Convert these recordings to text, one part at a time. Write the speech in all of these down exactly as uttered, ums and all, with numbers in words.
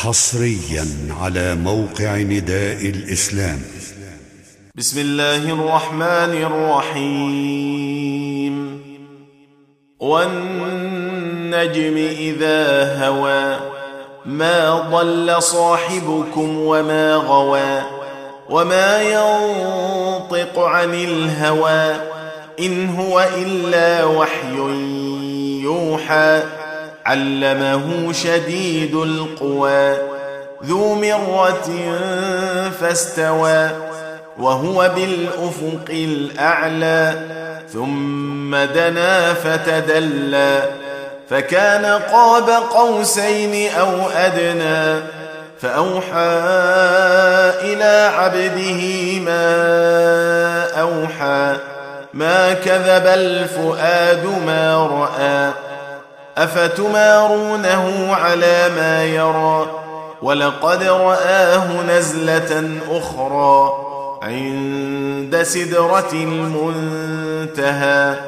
حصريا على موقع نداء الإسلام. بسم الله الرحمن الرحيم. والنجم إذا هوى ما ضل صاحبكم وما غوى وما ينطق عن الهوى إن هو إلا وحي يوحى علمه شديد القوى ذو مرة فاستوى وهو بالأفق الأعلى ثم دنا فتدلى فكان قاب قوسين أو أدنى فأوحى إلى عبده ما أوحى ما كذب الفؤاد ما رأى أفتمارونه على ما يرى ولقد رآه نزلة أخرى عند سدرة المنتهى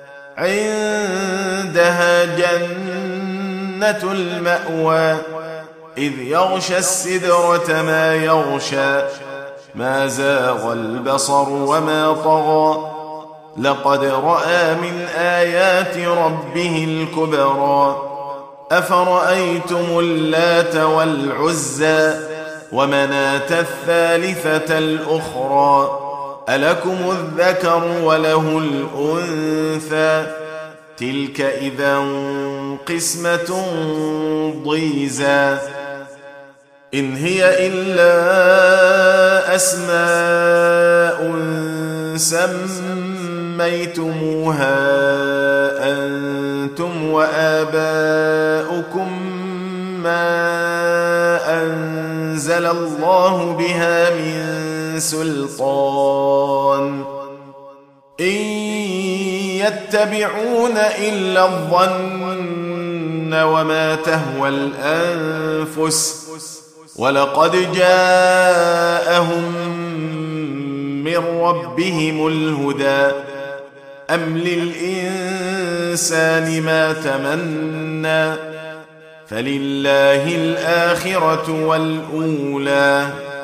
عندها جنة المأوى إذ يغشى السدرة ما يغشى ما زاغ البصر وما طغى لقد رأى من آيات ربه الكبرى أفرأيتم اللات والعزى ومناة الثالثة الأخرى ألكم الذكر وله الأنثى تلك إذا قسمة ضيزى إن هي إلا أسماء سميتموها أنتم وآباؤكم ما أنزل الله بها من سلطان إن يتبعون إلا الظن وما تهوى الأنفس ولقد جاءهم من ربهم الهدى أم للإنسان ما تمنى فلله الآخرة والأولى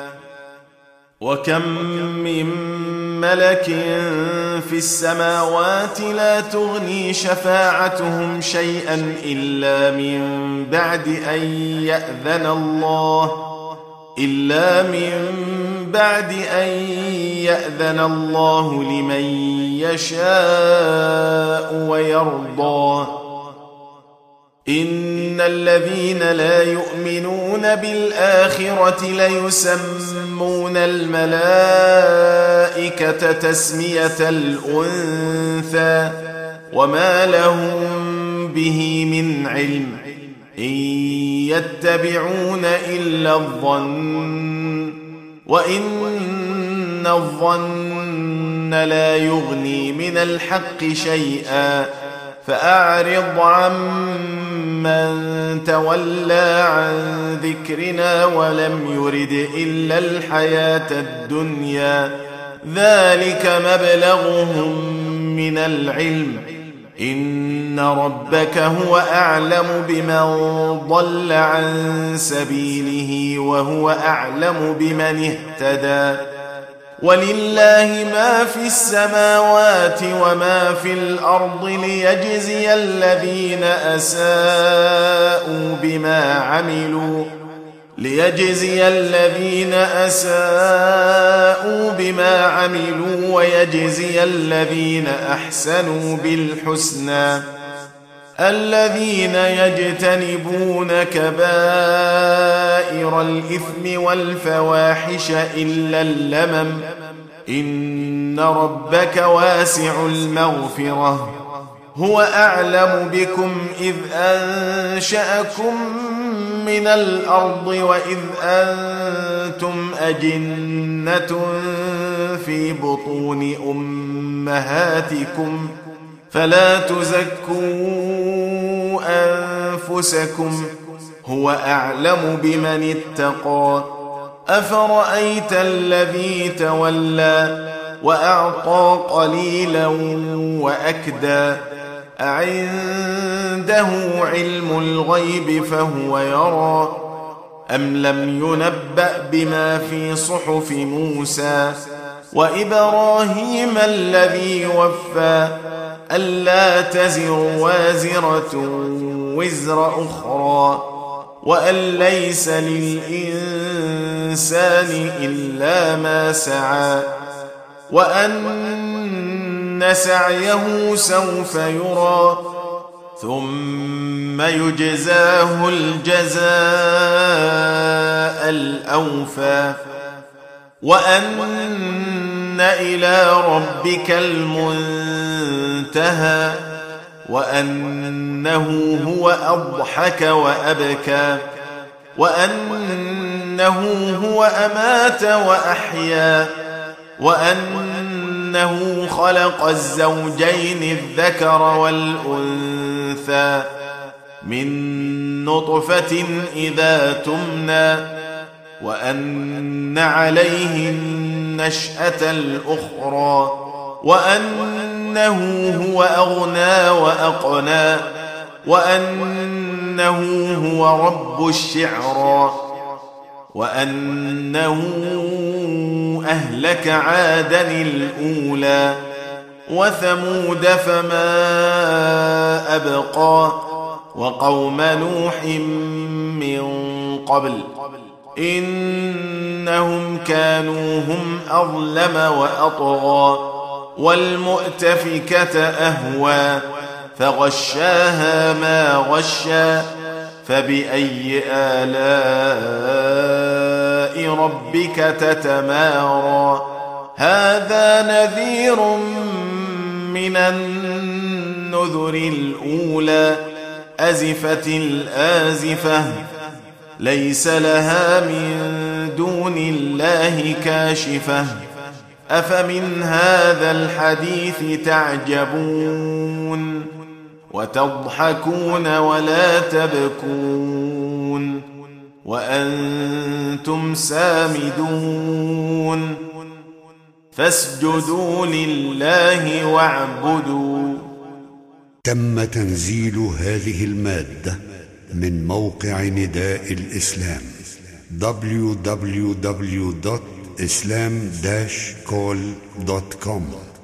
وكم من ملك في السماوات لا تغني شفاعتهم شيئا إلا من بعد أن يأذن الله إلا من بعد أن يأذن الله لمن يشاء ويرضى إن الذين لا يؤمنون بالآخرة ليسمون الملائكة تسمية الأنثى وما لهم به من علم إن يتبعون إلا الظن وإن الظن لا يغني من الحق شيئا فأعرض عمن تولى عن ذكرنا ولم يرد إلا الحياة الدنيا ذلك مبلغهم من العلم إن ربك هو أعلم بمن ضل عن سبيله وهو أعلم بمن اهتدى ولله ما في السماوات وما في الأرض ليجزي الذين أساءوا بما عملوا ليجزي الذين أساءوا بما عملوا ويجزي الذين أحسنوا بالحسنى الذين يجتنبون كبائر الإثم والفواحش إلا اللمم إن ربك واسع المغفرة هو أعلم بكم إذ أنشأكم من الأرض وإذ أنتم أجنة في بطون أمهاتكم فلا تزكوا أنفسكم هو أعلم بمن اتقى أفرأيت الذي تولى وأعطى قليلا وأكدى أعنده علم الغيب فهو يرى أم لم ينبأ بما في صحف موسى وإبراهيم الذي وفى ألا تزر وازرة وزر أخرى وأن ليس للإنسان إلا ما سعى وأن سعيه سوف يرى ثم يجزاه الجزاء الأوفى وأن إلى ربك المنتهى وأنه هو أضحك وأبكى وأنه هو أمات وأحيا وأنه خلق الزوجين الذكر والأنثى من نطفة إذا تمنى وأن عليه النشأة الأخرى وأنه هو أغنى وأقنى وأنه هو رب الشعرى وأنه أهلك عادا الأولى وثمود فما أبقى وقوم نوح من قبل إنهم كانوا هم أظلم وأطغى والمؤتفكة أهوى فغشاها ما غشى فبأي آلاء ربك تتمارى هذا نذير من النذر الأولى أزفت الآزفة ليس لها من دون الله كاشفة أفمن هذا الحديث تعجبون وتضحكون ولا تبكون وأنتم سامدون فاسجدوا لله واعبدوا. تم تنزيل هذه المادة من موقع نداء الإسلام دبليو دبليو دبليو دوت إسلام داش كول دوت كوم.